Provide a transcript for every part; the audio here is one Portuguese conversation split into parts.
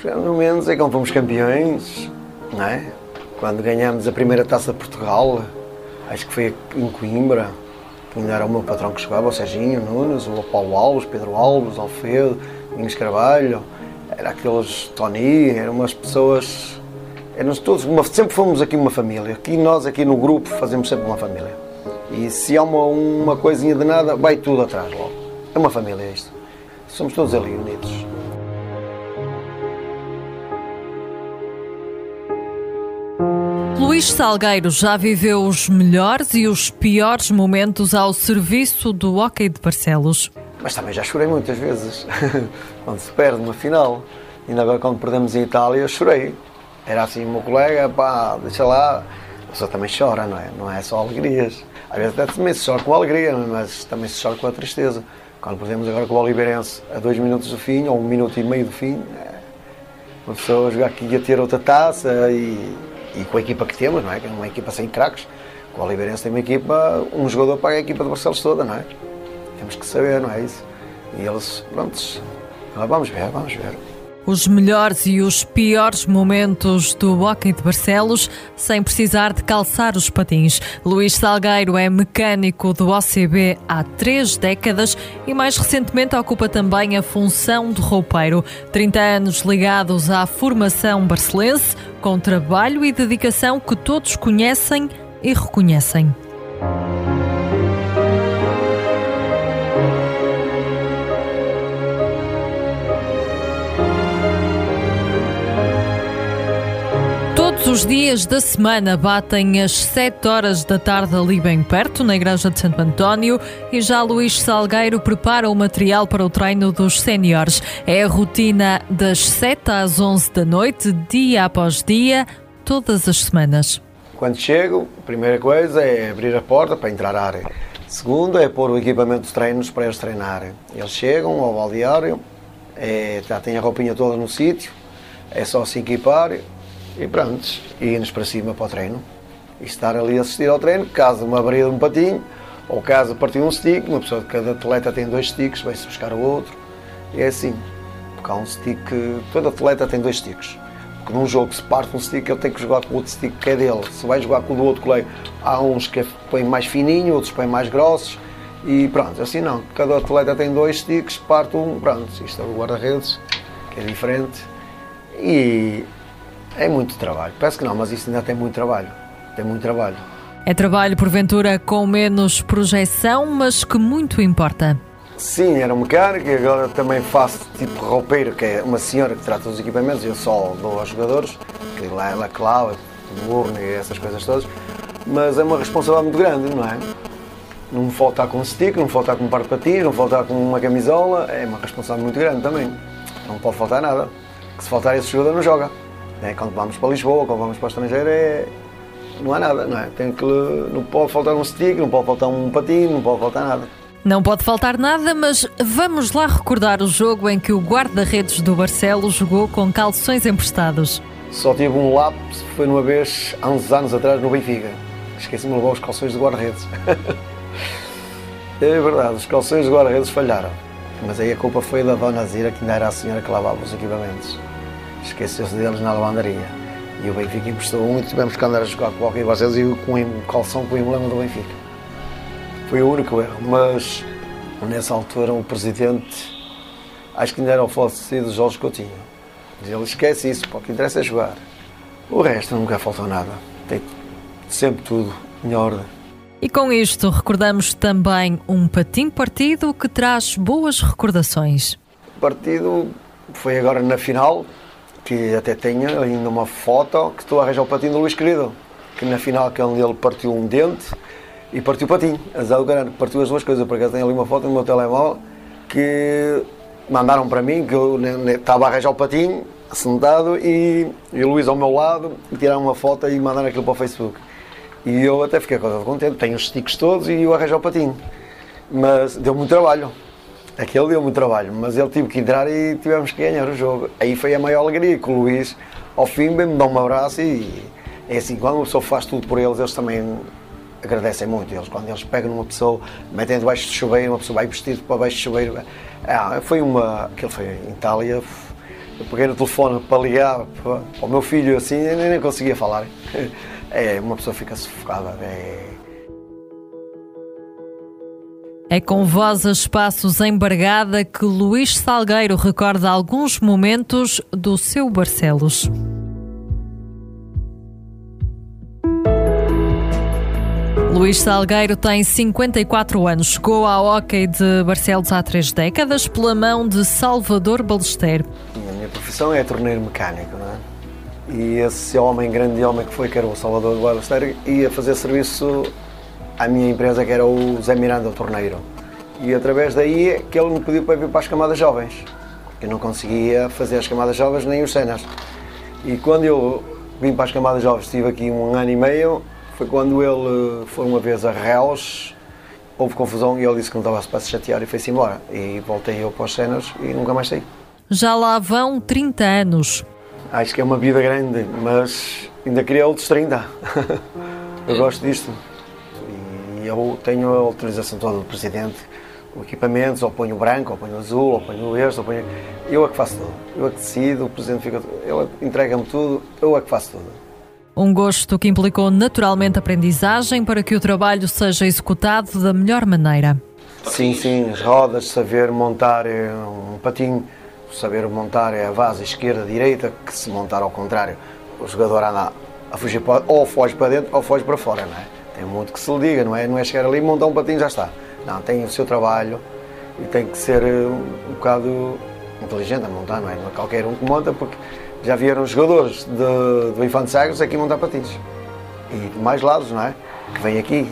No menos é quando fomos campeões, não é? Quando ganhámos a primeira Taça de Portugal, acho que foi em Coimbra, que ainda era o meu patrão que jogava, o Serginho Nunes, o Paulo Alves, Pedro Alves, Alfredo, Domingos Carvalho, era aqueles Tony, eram umas pessoas, éramos todos, sempre fomos aqui uma família, aqui nós aqui no grupo fazemos sempre uma família. E se há uma coisinha de nada, vai tudo atrás logo. É uma família isto. Somos todos ali unidos. Luís Salgueiro já viveu os melhores e os piores momentos ao serviço do hóquei de Barcelos. Mas também já chorei muitas vezes, quando se perde uma final. Ainda agora quando perdemos em Itália, chorei. Era assim, o meu colega, pá, deixa lá. A pessoa também chora, não é? Não é só alegrias. Às vezes até também se chora com a alegria, mas também se chora com a tristeza. Quando perdemos agora com o Oliveirense a 2 minutos do fim, ou 1 minuto e meio do fim, uma pessoa jogar aqui ia ter outra taça e com a equipa que temos, não é? Que é uma equipa sem craques. O Oliveirense tem uma equipa, um jogador paga a equipa de Barcelos toda, não é? Temos que saber, não é isso? E eles, prontos, vamos ver. Os melhores e os piores momentos do hóquei de Barcelos, sem precisar de calçar os patins. Luís Salgueiro é mecânico do OCB há 3 décadas e mais recentemente ocupa também a função de roupeiro. 30 anos ligados à formação barcelense, com trabalho e dedicação que todos conhecem e reconhecem. Todos os dias da semana batem as 7 horas da tarde ali bem perto, na Igreja de Santo António, e já Luís Salgueiro prepara o material para o treino dos séniores. É a rotina das 7 às 11 da noite, dia após dia, todas as semanas. Quando chego, a primeira coisa é abrir a porta para entrar à área. Segunda é pôr o equipamento de treinos para eles treinarem. Eles chegam ao balneário, já têm a roupinha toda no sítio, é só se equipar. E pronto, ir-nos para cima para o treino. E estar ali a assistir ao treino, caso uma avaria de um patinho, ou caso partiu um stick, uma pessoa de cada atleta tem 2 sticks, vai-se buscar o outro. E é assim, porque há um stick, todo atleta tem 2 sticks. Porque num jogo se parte um stick, ele tem que jogar com o outro stick que é dele. Se vai jogar com o do outro colega, há uns que põem mais fininho, outros põem mais grossos. E pronto, assim não, cada atleta tem 2 sticks, parte um, pronto, isto é o guarda-redes, que é diferente. E é muito trabalho. Parece que não, mas isto ainda tem muito trabalho. Tem muito trabalho. É trabalho, porventura, com menos projeção, mas que muito importa. Sim, era mecânico e agora também faço tipo roupeiro, que é uma senhora que trata dos equipamentos, eu só dou aos jogadores, que lá ela clava, burno e essas coisas todas. Mas é uma responsabilidade muito grande, não é? Não me faltar com um stick, não me faltar com um par de patins, não me faltar com uma camisola, é uma responsabilidade muito grande também. Não pode faltar nada. Que se faltar esse jogador não joga. Quando vamos para Lisboa, quando vamos para o estrangeiro, não há nada, não é? Não pode faltar um stick, não pode faltar um patinho, não pode faltar nada. Não pode faltar nada, mas vamos lá recordar o jogo em que o guarda-redes do Barcelos jogou com calções emprestados. Só tive um lápis, foi uma vez, há uns anos atrás, no Benfica. Esqueci-me de levar os calções de guarda-redes. É verdade, os calções de guarda-redes falharam. Mas aí a culpa foi da Dona Zira, que ainda era a senhora que lavava os equipamentos. Esqueceu-se deles na lavandaria. E o Benfica emprestou um e tivemos que andar a jogar com o Hóquei Barcelos e com o calção com o emblema do Benfica. Foi o único erro, mas nessa altura o presidente, acho que ainda era o falecido Jorge Coutinho. Ele esquece isso, porque o que interessa é jogar. O resto nunca faltou nada. Tem sempre tudo em ordem. E com isto recordamos também um patinho partido que traz boas recordações. O partido foi agora na final, que até tenho ainda uma foto que estou a arranjar o patinho do Luís Querido, que na final que ele partiu um dente e partiu o patinho, azar do caralho, partiu as 2 coisas, porque tenho ali uma foto no meu telemóvel que mandaram para mim, que eu estava a arranjar o patinho, sentado, e o Luís ao meu lado, e tiraram uma foto e mandaram aquilo para o Facebook. E eu até fiquei contente, tenho os sticks todos e eu arranjei o patinho, mas deu muito trabalho. Aquele deu muito trabalho, mas ele teve que entrar e tivemos que ganhar o jogo. Aí foi a maior alegria, que o Luís, ao fim, me dá um abraço e é assim, quando uma pessoa faz tudo por eles, eles também agradecem muito. Quando eles pegam numa pessoa, metem debaixo de chuveiro, uma pessoa vai vestido para baixo de chuveiro. Aquilo foi em Itália, Eu peguei no telefone para ligar para o meu filho assim, eu nem conseguia falar. Uma pessoa fica sufocada. É com voz a espaços embargada que Luís Salgueiro recorda alguns momentos do seu Barcelos. Luís Salgueiro tem 54 anos. Chegou ao hóquei de Barcelos há 3 décadas pela mão de Salvador Ballester. A minha profissão é torneiro mecânico, não é? E esse grande homem que foi, que era o Salvador Ballester, ia fazer serviço à minha empresa, que era o Zé Miranda, o torneiro. E através daí que ele me pediu para vir para as camadas jovens. Eu não conseguia fazer as camadas jovens nem os cenas. E quando eu vim para as camadas jovens, estive aqui 1 ano e meio, foi quando ele foi uma vez a Reus, houve confusão e ele disse que não estava para se chatear e foi-se embora. E voltei eu para as cenas e nunca mais saí. Já lá vão 30 anos. Acho que é uma vida grande, mas ainda queria outros 30. Eu gosto disto. E eu tenho a autorização toda do Presidente, o equipamento, ou ponho branco, ou ponho azul, ou ponho este, ou ponho... Eu é que faço tudo. Eu é que decido, o Presidente fica... Ele entrega-me tudo, eu é que faço tudo. Um gosto que implicou naturalmente aprendizagem para que o trabalho seja executado da melhor maneira. Sim, as rodas, saber montar um patinho, saber montar a base esquerda, direita, que se montar ao contrário, o jogador anda a fugir ou foge para dentro ou foge para fora, não é? Tem muito que se lhe diga, não é chegar ali e montar um patinho e já está. Não, tem o seu trabalho e tem que ser um bocado inteligente a montar, não é? Não é qualquer um que monta, porque já vieram jogadores do Infante Sagres aqui montar patins. E de mais lados, não é? Que vêm aqui.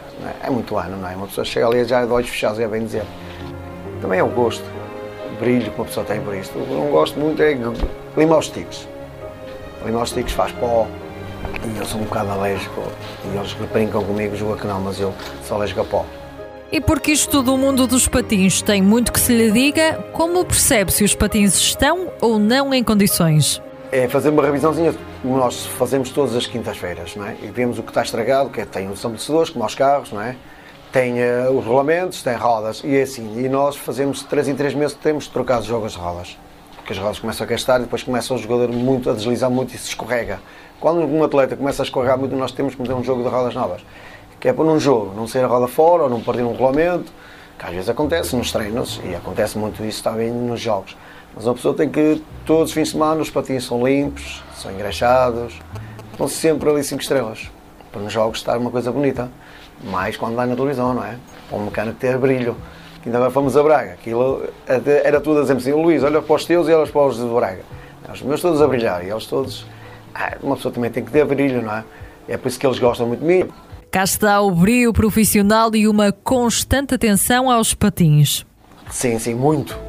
É muito ano, não é? Uma pessoa chega ali já de olhos fechados, é bem dizer. Também é o gosto, o brilho que uma pessoa tem por isto. O que eu não gosto muito é limar os tiques. Limar os tiques faz pó. E eu sou um bocado alérgico. E eles brincam comigo, jogam que não, mas eu sou alérgico a pó. E porque isto do mundo dos patins tem muito que se lhe diga, como percebe se os patins estão ou não em condições? É fazer uma revisãozinha, nós fazemos todas as quintas-feiras, não é? E vemos o que está estragado, que tem os amortecedores, como aos carros, não é? Tem os rolamentos, tem rodas, e é assim. E nós fazemos 3 em 3 meses, temos de trocar as jogas de rodas. Porque as rodas começam a gastar e depois começa o jogador a deslizar muito e se escorrega. Quando um atleta começa a escorregar muito, nós temos que meter um jogo de rodas novas. Que é para num jogo não sair a roda fora ou não perder um rolamento, que às vezes acontece nos treinos e acontece muito isso também nos jogos. Mas uma pessoa tem que, todos os fins de semana, os patins são limpos, são engraxados, estão sempre ali 5 estrelas, para nos jogos estar uma coisa bonita, mais quando dá na televisão, não é? Para o mecânico ter brilho. Ainda agora fomos a Braga, aquilo era tudo a dizer assim, Luís, olha para os teus e olha para os de Braga. Os meus todos a brilhar e eles todos, uma pessoa também tem que ter brilho, não é? É por isso que eles gostam muito de mim. Cá está o brio profissional e uma constante atenção aos patins. Sim, muito.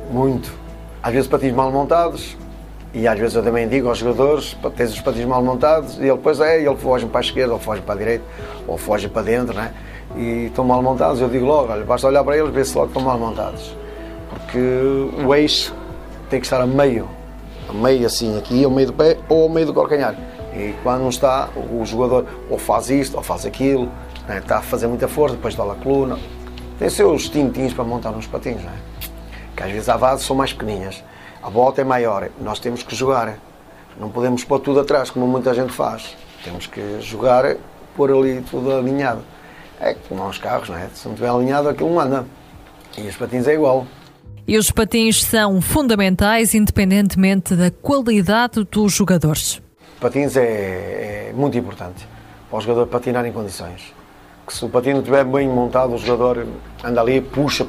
Às vezes patins mal montados, e às vezes eu também digo aos jogadores, tens os patins mal montados, e ele depois ele foge para a esquerda, ou foge para a direita, ou foge para dentro, né? E estão mal montados, eu digo logo, olha, basta olhar para eles e ver se logo estão mal montados. Porque o eixo tem que estar a meio assim, aqui, ao meio do pé, ou ao meio do calcanhar. E quando não está, o jogador ou faz isto, ou faz aquilo, né? Está a fazer muita força, depois dá a coluna. Tem os seus tintinhos para montar uns patins, não é? Que às vezes as bases são mais pequeninhas, a volta é maior, nós temos que jogar. Não podemos pôr tudo atrás, como muita gente faz. Temos que jogar, pôr ali tudo alinhado. É como aos carros, não é? Se não estiver alinhado, aquilo não anda. E os patins é igual. E os patins são fundamentais, independentemente da qualidade dos jogadores. Patins é muito importante para o jogador patinar em condições. Que se o patins não estiver bem montado, o jogador anda ali, puxa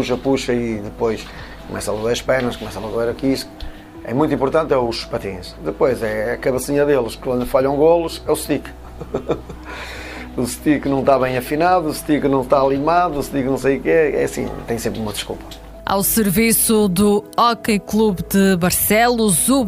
e depois começa a doer as pernas, começa a doer aqui. É muito importante os patins. Depois é a cabecinha deles, que quando falham golos, é o stick. O stick não está bem afinado, o stick não está limado, o stick não sei o quê. É assim, tem sempre uma desculpa. Ao serviço do Hóquei Clube de Barcelos, o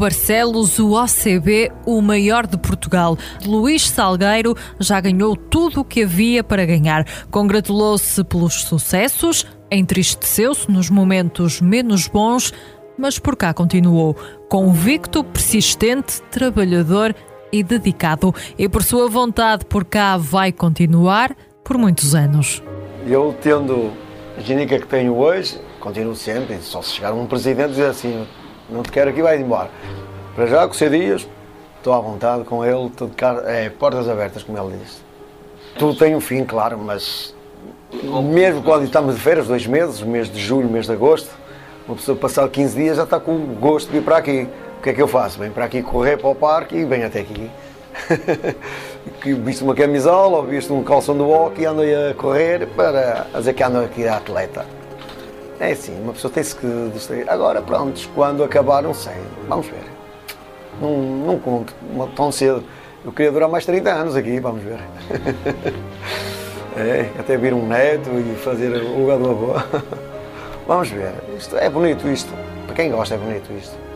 OCB, o maior de Portugal. Luís Salgueiro já ganhou tudo o que havia para ganhar. Congratulou-se pelos sucessos, entristeceu-se nos momentos menos bons, mas por cá continuou, convicto, persistente, trabalhador e dedicado. E por sua vontade, por cá vai continuar por muitos anos. Eu, tendo a genética que tenho hoje, continuo sempre, só se chegar um presidente e dizer assim, não te quero aqui, vai embora. Para já, com o C. Dias, estou à vontade com ele, portas abertas, como ele diz. Tudo tem um fim, claro, mas mesmo quando estamos de férias, 2 meses, mês de julho, mês de agosto, uma pessoa passado 15 dias já está com o gosto de vir para aqui. O que é que eu faço? Venho para aqui correr para o parque e venho até aqui. Visto uma camisola, ou visto um calção do hockey e ando a correr para dizer que ando aqui a atleta. É assim, uma pessoa tem-se que distrair. Agora, pronto, quando acabar, não sei, vamos ver. Não conto tão cedo. Eu queria durar mais 30 anos aqui, vamos ver. Até vir um neto e fazer o lugar do avô. Vamos ver. Isto é bonito isto. Para quem gosta é bonito isto.